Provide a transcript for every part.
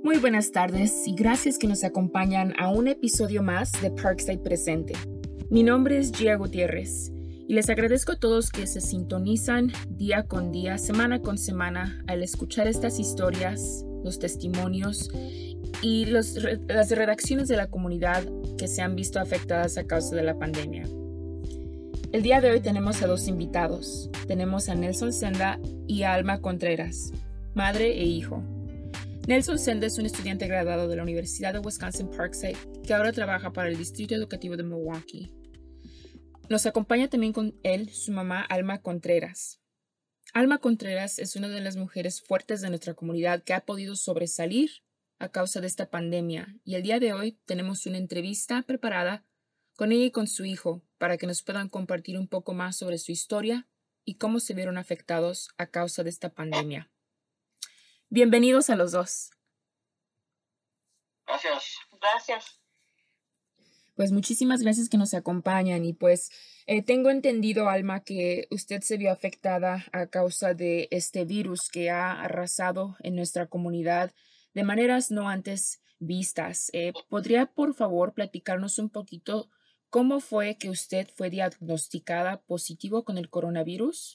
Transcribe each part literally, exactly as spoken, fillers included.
Muy buenas tardes y gracias que nos acompañan a un episodio más de Parkside Presente. Mi nombre es Gia Gutiérrez y les agradezco a todos que se sintonizan día con día, semana con semana, al escuchar estas historias, los testimonios y los, las redacciones de la comunidad que se han visto afectadas a causa de la pandemia. El día de hoy tenemos a dos invitados. Tenemos a Nelson Senda y a Alma Contreras, madre e hijo. Nelson Senda es un estudiante graduado de la Universidad de Wisconsin-Parkside que ahora trabaja para el Distrito Educativo de Milwaukee. Nos acompaña también con él su mamá Alma Contreras. Alma Contreras es una de las mujeres fuertes de nuestra comunidad que ha podido sobresalir a causa de esta pandemia y el día de hoy tenemos una entrevista preparada con ella y con su hijo para que nos puedan compartir un poco más sobre su historia y cómo se vieron afectados a causa de esta pandemia. Bienvenidos a los dos. Gracias. Gracias. Pues muchísimas gracias que nos acompañan y pues eh, tengo entendido, Alma, que usted se vio afectada a causa de este virus que ha arrasado en nuestra comunidad de maneras no antes vistas. Eh, ¿Podría, por favor, platicarnos un poquito cómo fue que usted fue diagnosticada positivo con el coronavirus?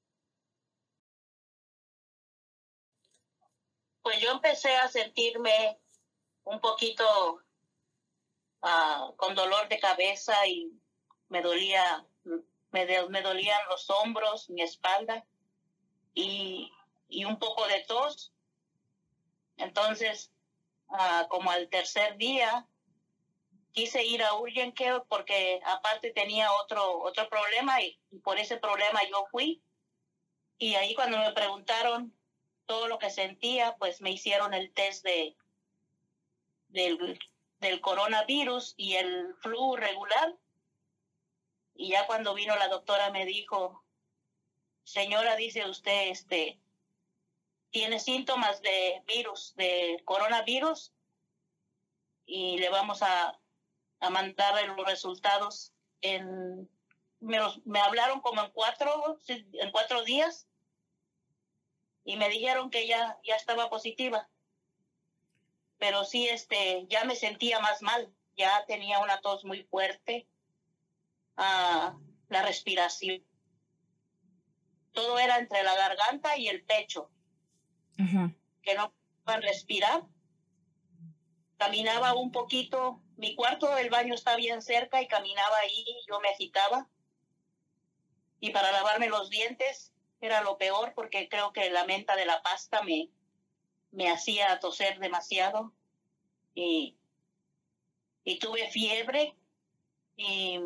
Pues yo empecé a sentirme un poquito uh, con dolor de cabeza y me dolía, me, de, me dolían los hombros, mi espalda y, y un poco de tos. Entonces, uh, como al tercer día, quise ir a Urgent Care porque aparte tenía otro, otro problema y, y por ese problema yo fui. Y ahí cuando me preguntaron todo lo que sentía, pues me hicieron el test de, del, del coronavirus y el flu regular. Y ya cuando vino la doctora me dijo, señora, dice usted, este, tiene síntomas de virus, de coronavirus, y le vamos a, a mandar los resultados en, me, los, me hablaron como en cuatro, en cuatro días. Y me dijeron que ya, ya estaba positiva. Pero sí, este, ya me sentía más mal. Ya tenía una tos muy fuerte. Uh, la respiración. Todo era entre la garganta y el pecho. Uh-huh. Que no podían respirar. Caminaba un poquito. Mi cuarto del baño está bien cerca y caminaba ahí. Yo me agitaba. Y para lavarme los dientes era lo peor porque creo que la menta de la pasta me, me hacía toser demasiado y, y tuve fiebre y,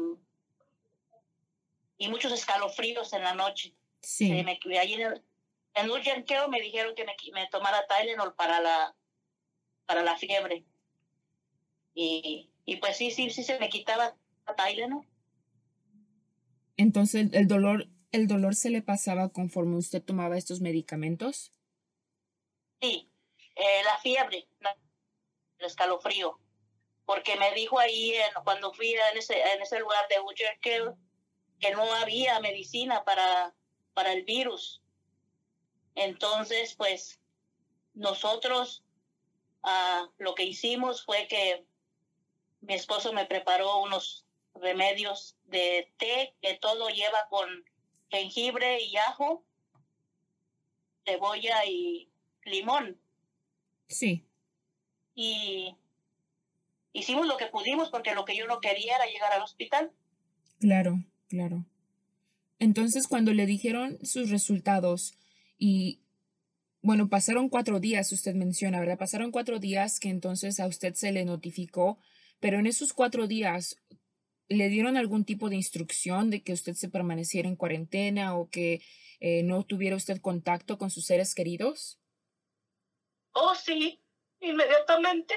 y muchos escalofríos en la noche. Sí. Se me, ahí en, el, en Urgent Care me dijeron que me, me tomara Tylenol para la, para la fiebre. Y, y pues sí, sí, sí se me quitaba Tylenol. Entonces, el dolor... ¿El dolor se le pasaba conforme usted tomaba estos medicamentos? Sí, eh, la fiebre, el escalofrío, porque me dijo ahí en, cuando fui en ese, en ese lugar de Urgent Care que no había medicina para, para el virus. Entonces, pues, nosotros uh, lo que hicimos fue que mi esposo me preparó unos remedios de té que todo lleva con jengibre y ajo, cebolla y limón. Sí. Y hicimos lo que pudimos porque lo que yo no quería era llegar al hospital. Claro, claro. Entonces, cuando le dijeron sus resultados y, bueno, pasaron cuatro días, usted menciona, ¿verdad? Pasaron cuatro días que entonces a usted se le notificó, pero en esos cuatro días, ¿le dieron algún tipo de instrucción de que usted se permaneciera en cuarentena o que eh, no tuviera usted contacto con sus seres queridos? Oh, sí, inmediatamente.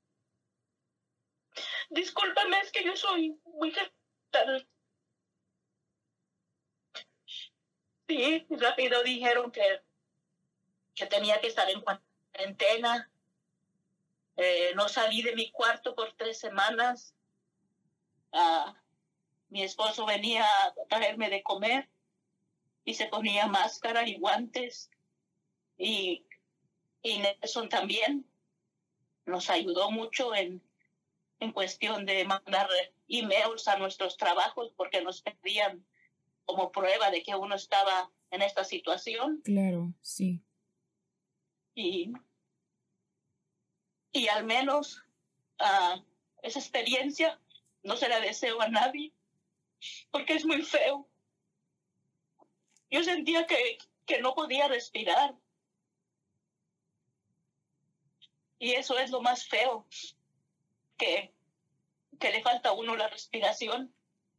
Discúlpame, es que yo soy muy tal. Sí, rápido dijeron que, que tenía que estar en cuarentena. Eh, no salí de mi cuarto por tres semanas. Uh, mi esposo venía a traerme de comer y se ponía máscara y guantes. Y, y Nelson también. nos ayudó mucho en, en cuestión de mandar emails a nuestros trabajos porque nos pedían como prueba de que uno estaba en esta situación. Claro, sí. Y, y al menos uh, esa experiencia no se la deseo a nadie porque es muy feo. Yo sentía que, que no podía respirar. Y eso es lo más feo, que, que le falta a uno la respiración.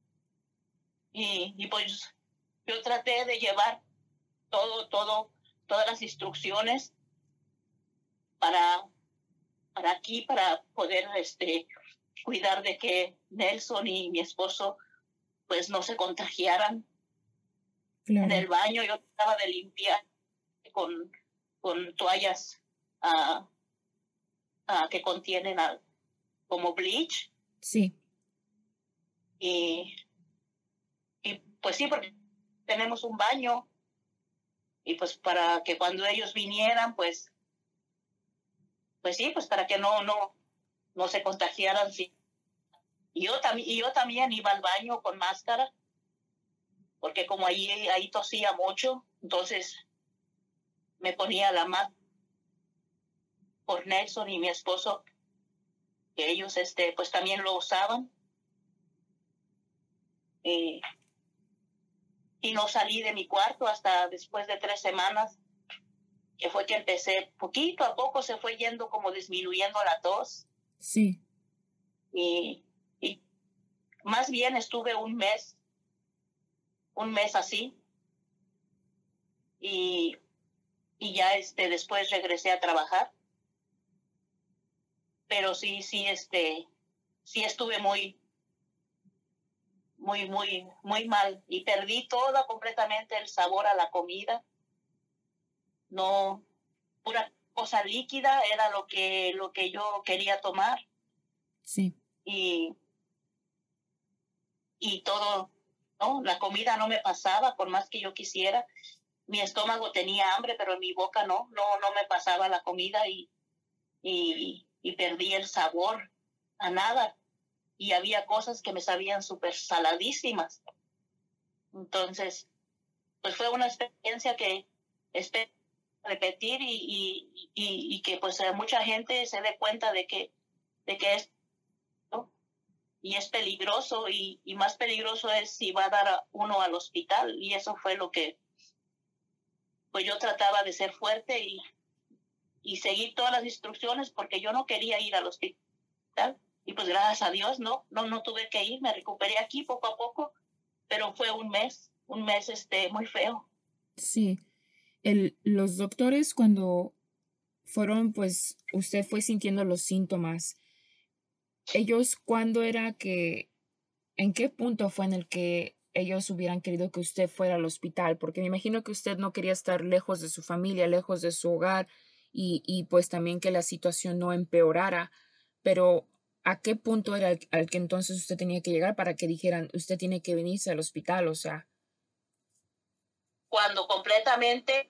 Y, y pues yo traté de llevar todo, todo, todas las instrucciones para, para aquí, para poder este, cuidar de que Nelson y mi esposo pues no se contagiaran. Claro. En el baño yo trataba de limpiar con, con toallas uh, uh, que contienen uh, como bleach. Sí. Y, y pues sí, porque tenemos un baño y pues para que cuando ellos vinieran, pues, pues sí, pues para que no, no, no se contagiaran. Sí. Y yo, tam- y yo también iba al baño con máscara, porque como ahí, ahí tosía mucho, entonces me ponía la máscara por Nelson y mi esposo, que ellos este, pues también lo usaban. Y, y no salí de mi cuarto hasta después de tres semanas, que fue que empecé, poquito a poco se fue yendo como disminuyendo la tos. Sí. Y, y más bien estuve un mes, un mes así. Y, y ya este, después regresé a trabajar. Pero sí, sí, este, sí estuve muy, muy, muy, muy mal. Y perdí todo completamente el sabor a la comida. No, pura cosa líquida era lo que, lo que yo quería tomar. Sí. Y, y todo, ¿no? La comida no me pasaba por más que yo quisiera. Mi estómago tenía hambre, pero en mi boca no, no, no me pasaba la comida y, y, y perdí el sabor a nada. Y había cosas que me sabían súper saladísimas. Entonces, pues fue una experiencia que espero repetir y, y, y, y que pues mucha gente se dé cuenta de que, de que es, ¿no? Y es peligroso y, y más peligroso es si va a dar a uno al hospital. Y eso fue lo que, pues yo trataba de ser fuerte y, y seguir todas las instrucciones porque yo no quería ir al hospital. Y pues gracias a Dios no, no, no tuve que ir, me recuperé aquí poco a poco, pero fue un mes, un mes este, muy feo. Sí. El, los doctores cuando fueron, pues usted fue sintiendo los síntomas, ellos, ¿cuándo era que, en qué punto fue en el que ellos hubieran querido que usted fuera al hospital? Porque me imagino que usted no quería estar lejos de su familia, lejos de su hogar y, y pues también que la situación no empeorara, pero ¿a qué punto era al, al que entonces usted tenía que llegar para que dijeran, usted tiene que venirse al hospital? O sea, Cuando completamente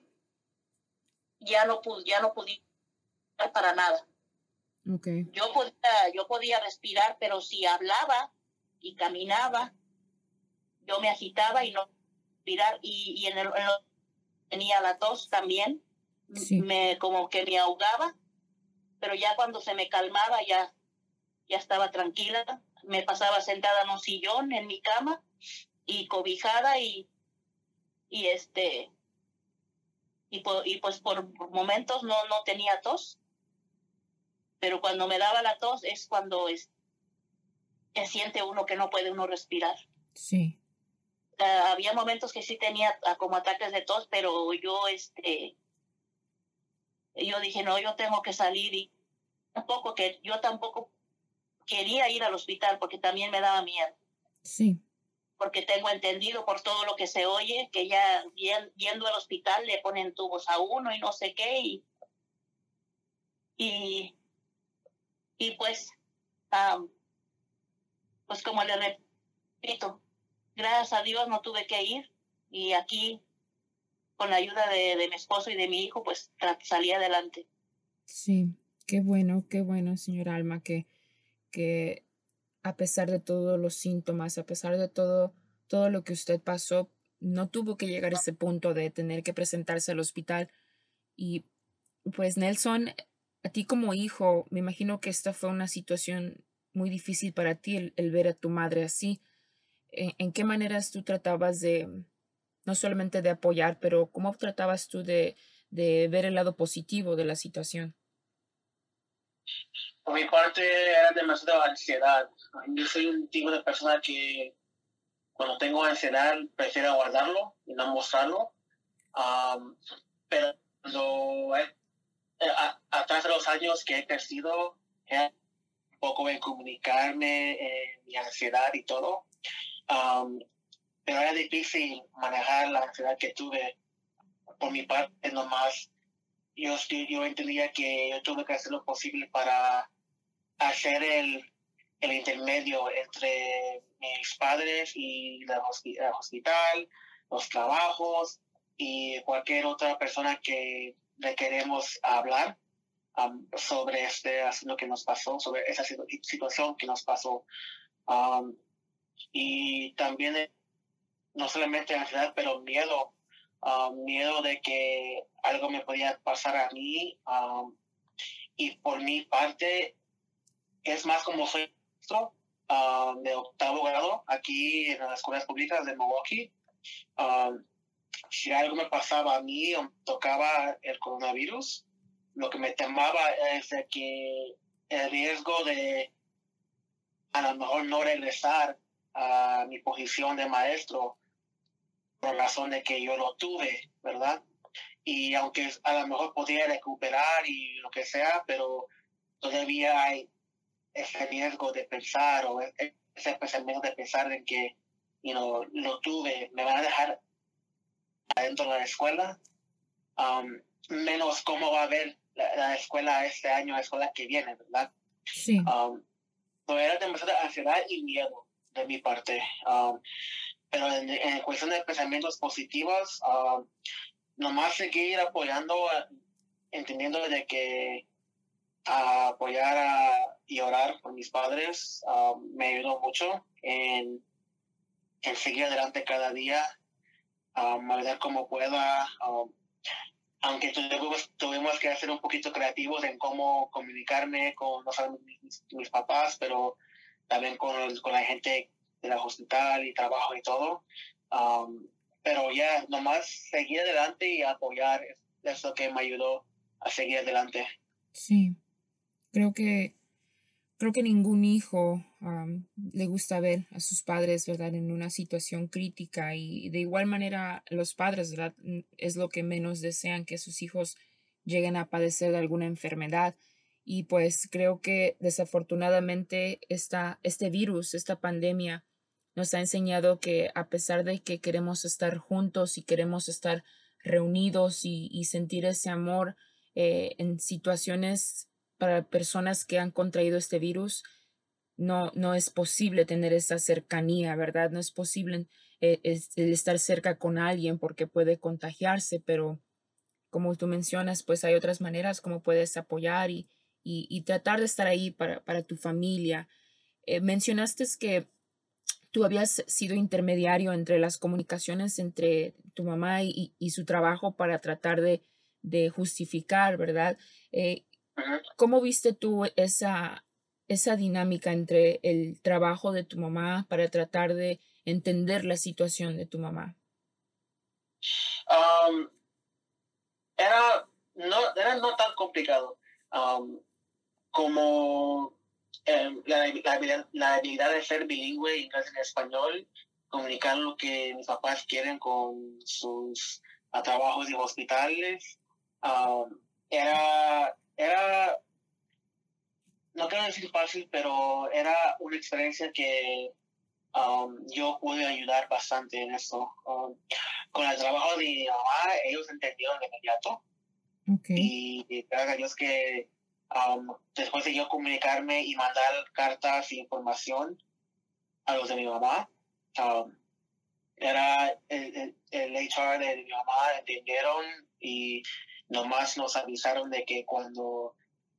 ya no pude, ya no podía para nada. okay. Yo podía, yo podía respirar, pero si hablaba y caminaba, yo me agitaba y no respirar. Y, y en el, en lo, tenía la tos también, Sí. me, como que me ahogaba, pero ya cuando se me calmaba ya, ya estaba tranquila. Me pasaba sentada en un sillón en mi cama y cobijada y, y este y, y pues por momentos no, no tenía tos, pero cuando me daba la tos es cuando es, que siente uno que no puede uno respirar. Sí. Uh, había momentos que sí tenía uh, como ataques de tos, pero yo este yo dije no, yo tengo que salir y tampoco que yo tampoco quería ir al hospital porque también me daba miedo. Sí. Porque tengo entendido por todo lo que se oye que ya yendo al hospital le ponen tubos a uno y no sé qué y y, y pues um, pues como le repito, gracias a Dios no tuve que ir y aquí con la ayuda de, de mi esposo y de mi hijo pues salí adelante. Sí. Qué bueno, qué bueno, señor Alma, que, que a pesar de todos los síntomas, a pesar de todo, todo lo que usted pasó, no tuvo que llegar a ese punto de tener que presentarse al hospital. Y pues Nelson, a ti como hijo, me imagino que esta fue una situación muy difícil para ti el, el ver a tu madre así. ¿En, en qué maneras tú tratabas de, no solamente de apoyar, pero cómo tratabas tú de, de ver el lado positivo de la situación? Por mi parte era demasiada ansiedad. Yo soy un tipo de persona que cuando tengo ansiedad prefiero guardarlo y no mostrarlo. Um, pero cuando he- a- atrás de los años que he crecido, he un poco en comunicarme, eh, mi ansiedad y todo. Um, pero era difícil manejar la ansiedad que tuve. Por mi parte, nomás yo, yo entendía que yo tuve que hacer lo posible para hacer el, el intermedio entre mis padres y la hospi- el hospital, los trabajos y cualquier otra persona que le queremos hablar um, sobre este asunto que nos pasó, sobre esa situ- situación que nos pasó. Um, y también eh, no solamente ansiedad, pero miedo, um, miedo de que algo me podía pasar a mí. Um, y por mi parte, es más como soy maestro uh, de octavo grado aquí en las escuelas públicas de Milwaukee. Um, si algo me pasaba a mí o me tocaba el coronavirus, lo que me temaba es de que el riesgo de a lo mejor no regresar a mi posición de maestro por razón de que yo lo tuve, ¿verdad? Y aunque a lo mejor podía recuperar y lo que sea, pero todavía hay ese riesgo de pensar o ese pensamiento de pensar en que you know, lo tuve, me van a dejar adentro de la escuela, um, menos cómo va a ver la, la, escuela este año, la escuela que viene, ¿verdad? Sí. Um, no era demasiada ansiedad y miedo de mi parte. Um, pero en, en cuestión de pensamientos positivos, um, nomás seguir apoyando, entendiendo de que a apoyar a, y orar por mis padres um, me ayudó mucho en, en seguir adelante cada día, um, a ver cómo pueda, um, aunque tuvimos, tuvimos que ser un poquito creativos en cómo comunicarme con no solo mis, mis papás, pero también con, el, con la gente de la hospital y trabajo y todo. Um, pero ya, yeah, nomás seguir adelante y apoyar es lo que me ayudó a seguir adelante. Sí, creo que creo que ningún hijo um, le gusta ver a sus padres, ¿verdad?, en una situación crítica y de igual manera los padres, ¿verdad?, es lo que menos desean que sus hijos lleguen a padecer de alguna enfermedad. Y pues creo que desafortunadamente esta, este virus, esta pandemia, nos ha enseñado que a pesar de que queremos estar juntos y queremos estar reunidos y, y sentir ese amor eh, en situaciones para personas que han contraído este virus, no, no es posible tener esa cercanía, ¿verdad? No es posible eh, es- el estar cerca con alguien porque puede contagiarse, pero como tú mencionas, pues hay otras maneras como puedes apoyar y, y, y tratar de estar ahí para, para tu familia. Eh, mencionaste que tú habías sido intermediario entre las comunicaciones entre tu mamá y, y su trabajo para tratar de, de justificar, ¿verdad? Eh, Uh-huh. ¿Cómo viste tú esa, esa dinámica entre el trabajo de tu mamá para tratar de entender la situación de tu mamá? Um, era, no, era no tan complicado um, como eh, la, la, habilidad, la habilidad de ser bilingüe inglés en español, comunicar lo que mis papás quieren con sus a, trabajos y hospitales. Um, era, era, no quiero decir fácil, pero era una experiencia que um, yo pude ayudar bastante en eso. Um, con el trabajo de mi mamá, ellos entendieron de inmediato. Okay. Y gracias a Dios que um, después de yo comunicarme y mandar cartas e información a los de mi mamá, um, era el, el, el H R de mi mamá, entendieron y nomás nos avisaron de que cuando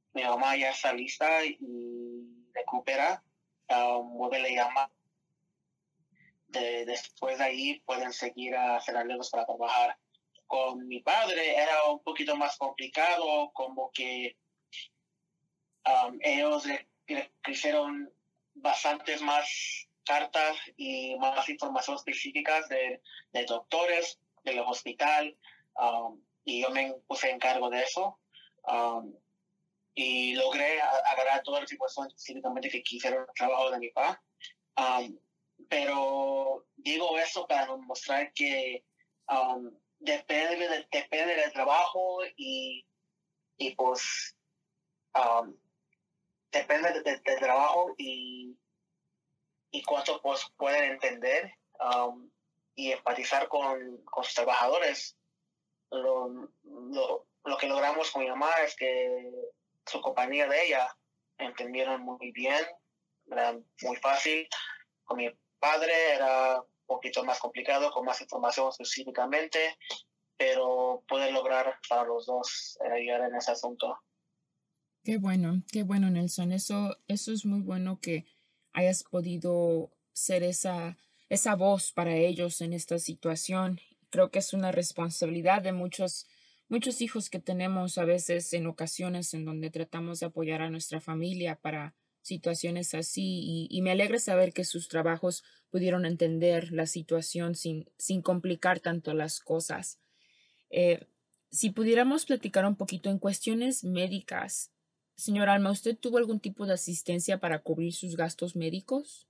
mi mamá ya está lista y recupera, um, vuelve la llama. De, después de ahí pueden seguir a hacer arreglos para trabajar. Con mi padre era un poquito más complicado, como que um, ellos le, le hicieron bastantes más cartas y más información específicas de, de doctores, del hospital, um, y yo me puse en cargo de eso. Um, y logré agarrar toda la información específicamente que quisieron el trabajo de mi papá. Um, pero digo eso para mostrar que um, depende, de, depende del trabajo y, y pues um, depende del de, de trabajo y, y cuánto pues, pueden entender um, y empatizar con, con sus trabajadores. Lo, lo, lo que logramos con mi mamá es que su compañía de ella entendieron muy bien, era muy fácil. Con mi padre era un poquito más complicado, con más información específicamente, pero pude lograr para los dos ayudar en ese asunto. Qué bueno, qué bueno, Nelson. Eso, eso es muy bueno que hayas podido ser esa, esa voz para ellos en esta situación. Creo que es una responsabilidad de muchos, muchos hijos que tenemos a veces en ocasiones en donde tratamos de apoyar a nuestra familia para situaciones así. Y, y me alegra saber que sus trabajos pudieron entender la situación sin, sin complicar tanto las cosas. Eh, si pudiéramos platicar un poquito en cuestiones médicas. Señor Alma, ¿usted tuvo algún tipo de asistencia para cubrir sus gastos médicos?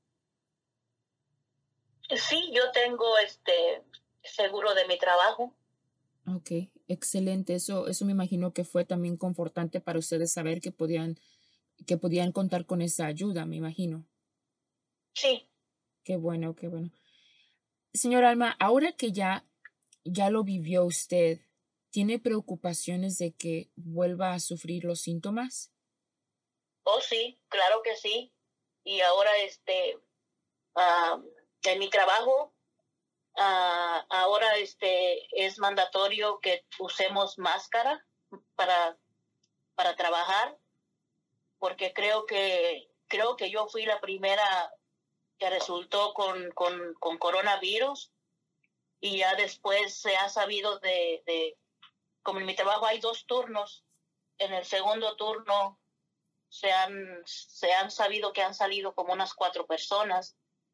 Sí, yo tengo este seguro de mi trabajo. Ok, excelente. Eso, eso me imagino que fue también confortante para ustedes saber que podían, que podían contar con esa ayuda, me imagino. Sí. Qué bueno, qué bueno. Señor Alma, ahora que ya, ya lo vivió usted, ¿tiene preocupaciones de que vuelva a sufrir los síntomas? Oh, sí, claro que sí. Y ahora, este, uh, en mi trabajo, uh, ahora este, es mandatorio que usemos máscara para, para trabajar, porque creo que, creo que yo fui la primera que resultó con, con, con coronavirus y ya después se ha sabido de, de, como en mi trabajo hay dos turnos, en el segundo turno se han, se han sabido que han salido como unas cuatro personas.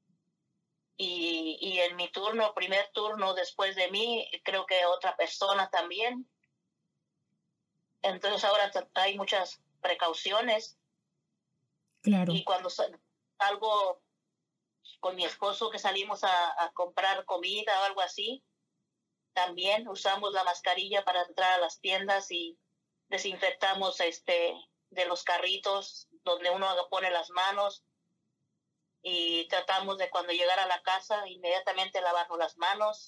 Y, y en mi turno, primer turno después de mí, creo que otra persona también. Entonces ahora hay muchas precauciones. Claro. Y cuando salgo con mi esposo, que salimos a, a comprar comida o algo así, también usamos la mascarilla para entrar a las tiendas y desinfectamos este de los carritos donde uno pone las manos. Y tratamos de cuando llegar a la casa inmediatamente lavarnos las manos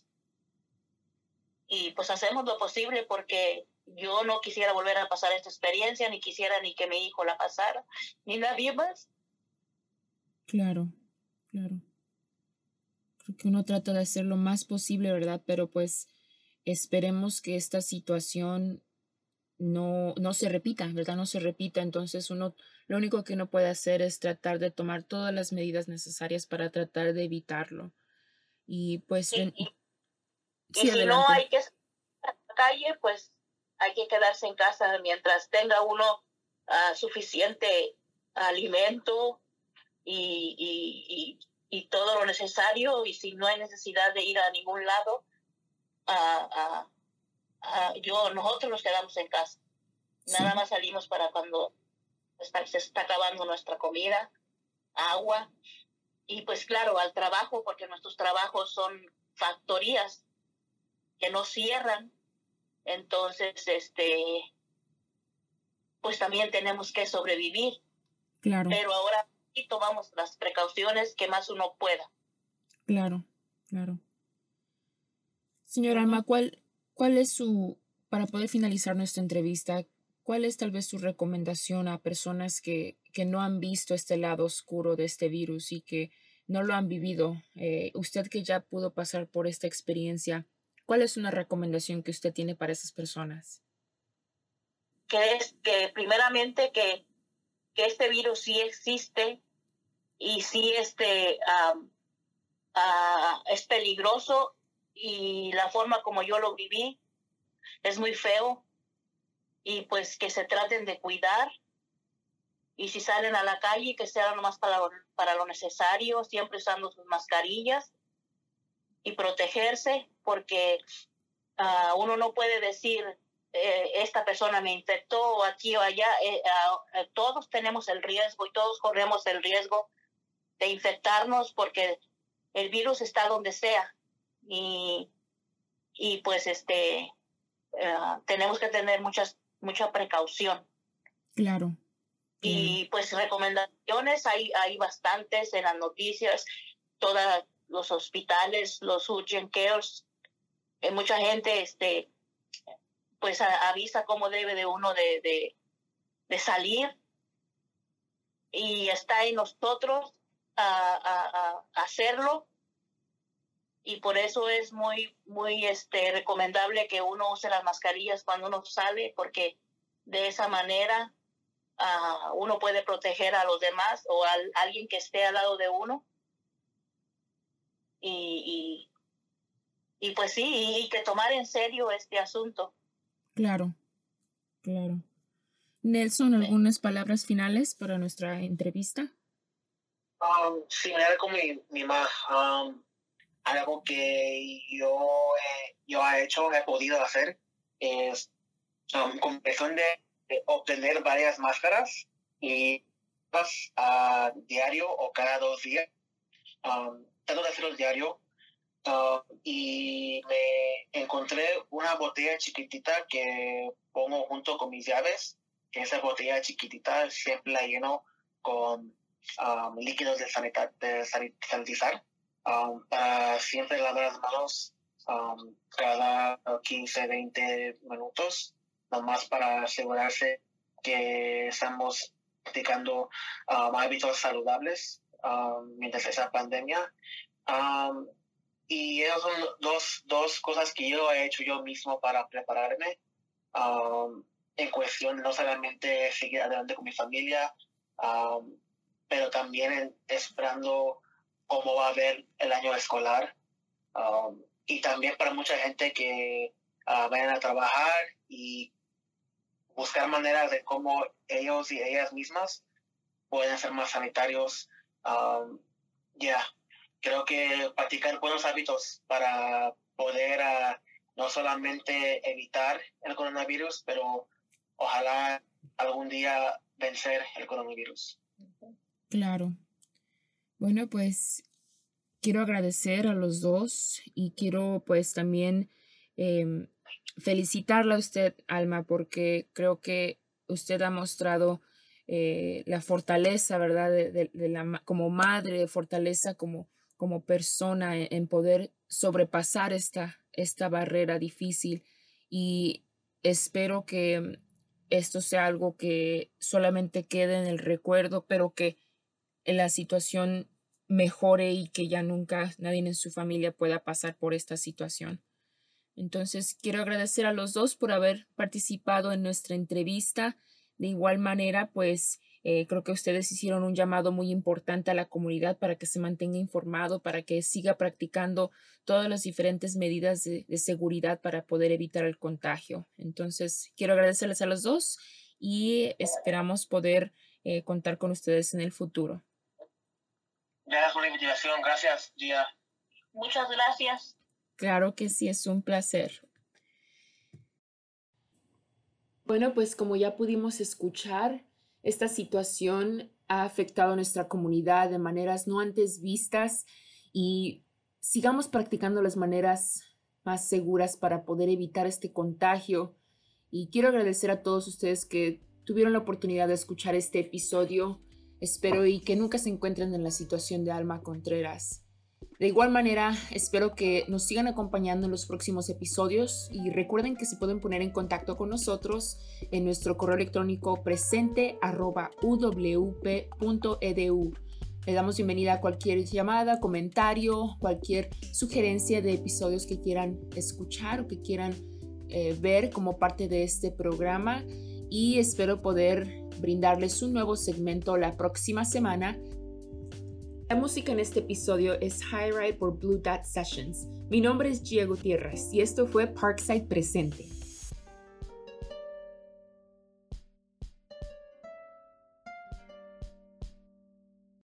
y pues hacemos lo posible porque yo no quisiera volver a pasar esta experiencia, ni quisiera ni que mi hijo la pasara, ni nadie más. Claro, claro. Creo que uno trata de hacer lo más posible, ¿verdad? Pero pues esperemos que esta situación no, no se repita, ¿verdad? No se repita. Entonces uno lo único que uno puede hacer es tratar de tomar todas las medidas necesarias para tratar de evitarlo. Y pues, Sí, y, sí, y si no adelante. hay que salir a la calle, pues hay que quedarse en casa mientras tenga uno uh, suficiente alimento y, y, y, y todo lo necesario. Y si no hay necesidad de ir a ningún lado, uh, uh, uh, yo, nosotros nos quedamos en casa. Sí. Nada más salimos para cuando está, se está acabando nuestra comida, agua, y pues claro, al trabajo, porque nuestros trabajos son factorías que no cierran, entonces, este, pues también tenemos que sobrevivir. Claro. Pero ahora sí tomamos las precauciones que más uno pueda. Claro, claro. Señora Alma, ¿cuál, cuál es su, para poder finalizar nuestra entrevista, cuál es tal vez su recomendación a personas que, que no han visto este lado oscuro de este virus y que no lo han vivido? Eh, usted que ya pudo pasar por esta experiencia, ¿cuál es una recomendación que usted tiene para esas personas? que es que primeramente que, que este virus sí existe y sí este, um, uh, es peligroso, y la forma como yo lo viví es muy feo, y pues que se traten de cuidar, y si salen a la calle que sea nomás para lo, para lo necesario, siempre usando sus mascarillas y protegerse, porque uh, uno no puede decir eh, esta persona me infectó aquí o allá. Eh, uh, uh, todos tenemos el riesgo y todos corremos el riesgo de infectarnos, porque el virus está donde sea, y, y pues este uh, tenemos que tener muchas, mucha precaución. Claro. Y pues recomendaciones hay, hay bastantes en las noticias, todos los hospitales, los urgent cares, eh, mucha gente este, pues a, avisa cómo debe de uno de, de, de salir, y está en nosotros a, a, a hacerlo, y por eso es muy, muy este, recomendable que uno use las mascarillas cuando uno sale, porque de esa manera Uh, uno puede proteger a los demás o a alguien que esté al lado de uno, y, y, y pues sí, y, y que tomar en serio este asunto. Claro, claro. Nelson, ¿algunas palabras finales para nuestra entrevista? Um, similar con mi, mi mamá, um, algo que yo, eh, yo he hecho, he podido hacer, es um, con cuestión de de obtener varias máscaras y a uh, diario o cada dos días. Um, trato de hacerlo diario, uh, y me encontré una botella chiquitita que pongo junto con mis llaves. Esa botella chiquitita siempre la lleno con um, líquidos de, sanita- de sanitizar, um, para siempre lavar las manos um, cada quince, veinte minutos, nomás para asegurarse que estamos practicando um, hábitos saludables um, mientras esa pandemia. Um, y esas son dos, dos cosas que yo he hecho yo mismo para prepararme, um, en cuestión no solamente seguir adelante con mi familia, um, pero también en, esperando cómo va a ver el año escolar, um, y también para mucha gente que uh, vayan a trabajar y buscar maneras de cómo ellos y ellas mismas pueden ser más sanitarios. Um, ya, yeah. Creo que practicar buenos hábitos para poder uh, no solamente evitar el coronavirus, pero ojalá algún día vencer el coronavirus. Claro. Bueno, pues quiero agradecer a los dos, y quiero pues también eh, felicitarla a usted, Alma, porque creo que usted ha mostrado eh, la fortaleza, ¿verdad? De, de, de la, como madre, fortaleza como, como persona en, en poder sobrepasar esta, esta barrera difícil, y espero que esto sea algo que solamente quede en el recuerdo, pero que la situación mejore y que ya nunca nadie en su familia pueda pasar por esta situación. Entonces, quiero agradecer a los dos por haber participado en nuestra entrevista. De igual manera, pues eh, creo que ustedes hicieron un llamado muy importante a la comunidad para que se mantenga informado, para que siga practicando todas las diferentes medidas de, de seguridad para poder evitar el contagio. Entonces, quiero agradecerles a los dos y esperamos poder eh, contar con ustedes en el futuro. Gracias por la invitación. Gracias, Gia. Muchas gracias. Claro que sí, es un placer. Bueno, pues como ya pudimos escuchar, esta situación ha afectado a nuestra comunidad de maneras no antes vistas, y sigamos practicando las maneras más seguras para poder evitar este contagio. Y quiero agradecer a todos ustedes que tuvieron la oportunidad de escuchar este episodio. Espero y que nunca se encuentren en la situación de Alma Contreras. De igual manera, espero que nos sigan acompañando en los próximos episodios, y recuerden que se pueden poner en contacto con nosotros en nuestro correo electrónico presente arroba u w p punto e d u. Le damos bienvenida a cualquier llamada, comentario, cualquier sugerencia de episodios que quieran escuchar o que quieran eh, ver como parte de este programa. y espero poder brindarles un nuevo segmento la próxima semana. La música en este episodio es High Ride por Blue Dot Sessions. Mi nombre es Gia Gutiérrez y esto fue Parkside Presente.